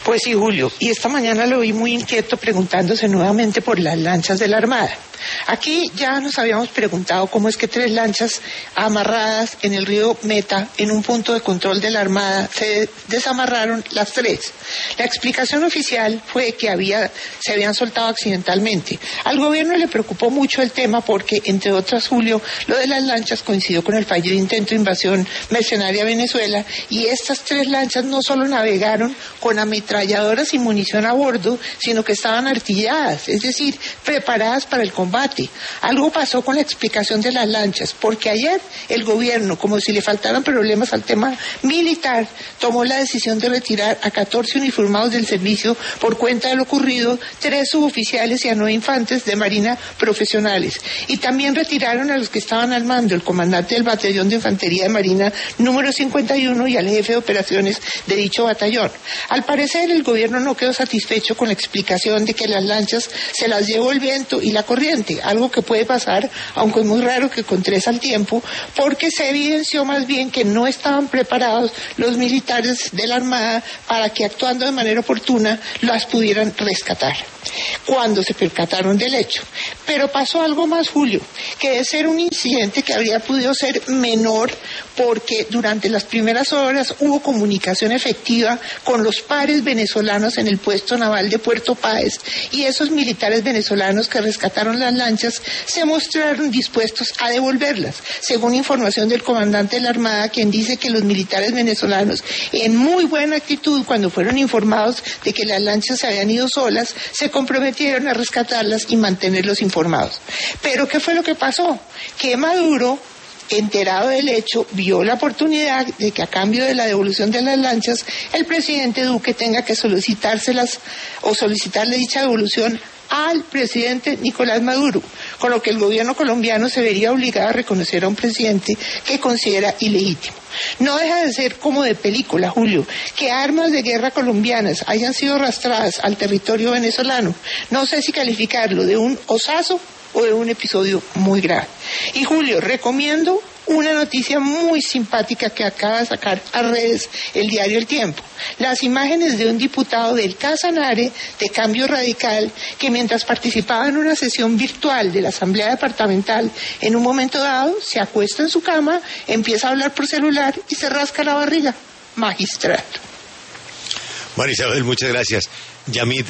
Pues sí, Julio, y esta mañana lo vi muy inquieto preguntándose nuevamente por las lanchas de la Armada. Aquí ya nos habíamos preguntado cómo es que 3 lanchas amarradas en el río Meta, en un punto de control de la Armada, se desamarraron las 3. La explicación oficial fue que se habían soltado accidentalmente. Al gobierno le preocupó mucho el tema porque, entre otras, Julio, lo de las lanchas coincidió con el fallido intento de invasión mercenaria a Venezuela, y estas 3 lanchas no solo navegaron con ametralladoras y munición a bordo, sino que estaban artilladas, es decir, preparadas para el combate. Algo pasó con la explicación de las lanchas, porque ayer el gobierno, como si le faltaran problemas al tema militar, tomó la decisión de retirar a 14 uniformados del servicio por cuenta de lo ocurrido, 3 suboficiales y a 9 infantes de Marina profesionales. Y también retiraron a los que estaban al mando, el comandante del batallón de infantería de Marina número 51 y al jefe de operaciones de dicho batallón. Al parecer, el gobierno no quedó satisfecho con la explicación de que las lanchas se las llevó el viento y la corriente, algo que puede pasar, aunque es muy raro que con 3 al tiempo, porque se evidenció más bien que no estaban preparados los militares de la Armada para que, actuando de manera oportuna, las pudieran rescatar cuando se percataron del hecho. Pero pasó algo más, Julio, que de ser un incidente que habría podido ser menor, porque durante las primeras horas hubo comunicación efectiva con los pares venezolanos en el puesto naval de Puerto Páez, y esos militares venezolanos que rescataron las lanchas se mostraron dispuestos a devolverlas, según información del comandante de la Armada, quien dice que los militares venezolanos, en muy buena actitud, cuando fueron informados de que las lanchas se habían ido solas, se comprometieron a rescatarlas y mantenerlos informados. Pero ¿qué fue lo que pasó? Que Maduro, enterado del hecho, vio la oportunidad de que, a cambio de la devolución de las lanchas, el presidente Duque tenga que solicitárselas o solicitarle dicha devolución al presidente Nicolás Maduro, con lo que el gobierno colombiano se vería obligado a reconocer a un presidente que considera ilegítimo. No deja de ser como de película, Julio, que armas de guerra colombianas hayan sido arrastradas al territorio venezolano. No sé si calificarlo de un osazo o de un episodio muy grave. Y Julio, recomiendo una noticia muy simpática que acaba de sacar a redes el diario El Tiempo. Las imágenes de un diputado del Casanare de Cambio Radical, que mientras participaba en una sesión virtual de la Asamblea Departamental, en un momento dado se acuesta en su cama, empieza a hablar por celular y se rasca la barriga. Magistral. María Isabel, muchas gracias. Yamid,